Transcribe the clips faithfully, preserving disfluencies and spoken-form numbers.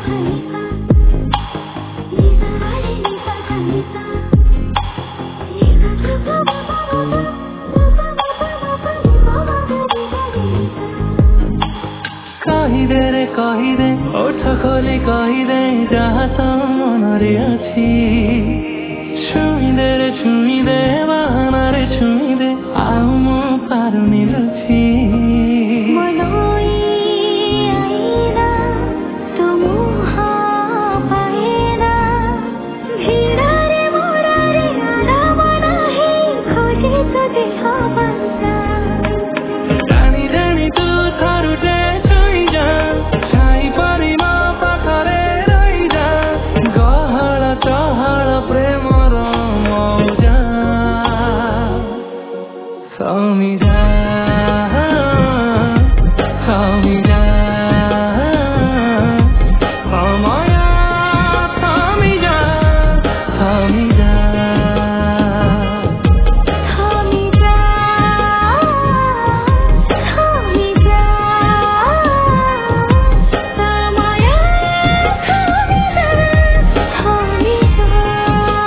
कहिदे रे कहिदे ओठ खोली कहिदे जहाँ तो मनरे अछि छुईदे रे छुईदे बाहानारे छुईदे आउ मो पारुनी लुछि Call me down, call me down, call my love, call me down, call me down, call me down, call me down, call my love, call me down, call me down.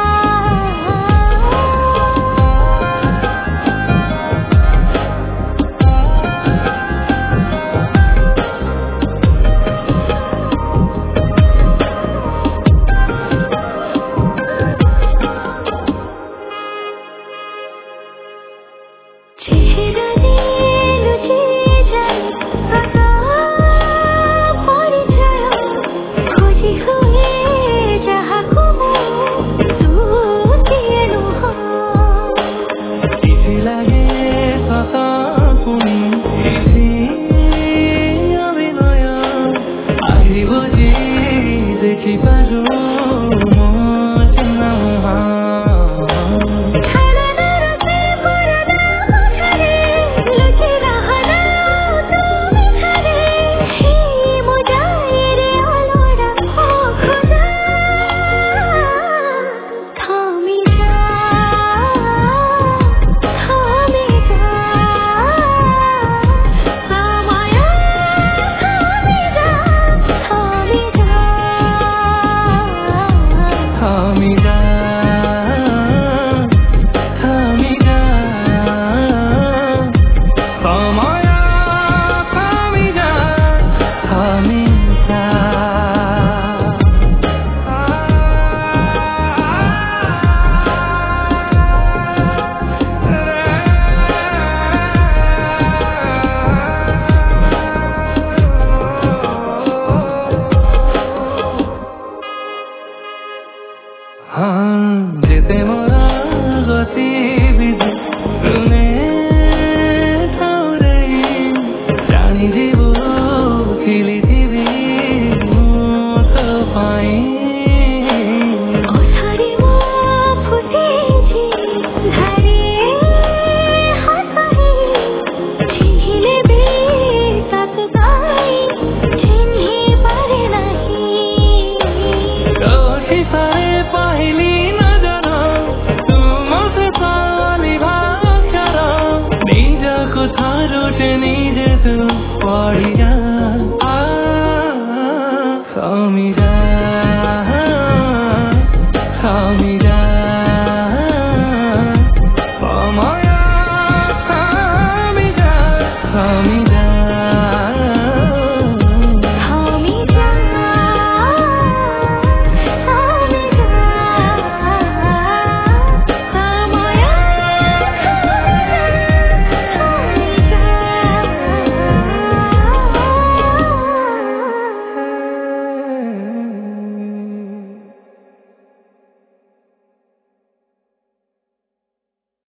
चेहरा दिल जी जाए आका परिचय खोजी हुए जहाँ को तू किए नुहा किसी लगे सता पुनी किसी अभिनय आही बुझी देखी पारू मो चिन्ह मुहा Call me down, call me down, call my love, call me down, call me down. हाँ जेते मोरा गतिविधि तुने ठाउरे जानी जीवो थिली थिबी मो तो पाई ओसारी मो फुटेछि धारे हसाई छिहिले बे तक गाई चिन्हे पारे नाही दोषी सारे पहली नजर तुमसे साली भाषर निज को थारुटे निजे तू पड़ी जा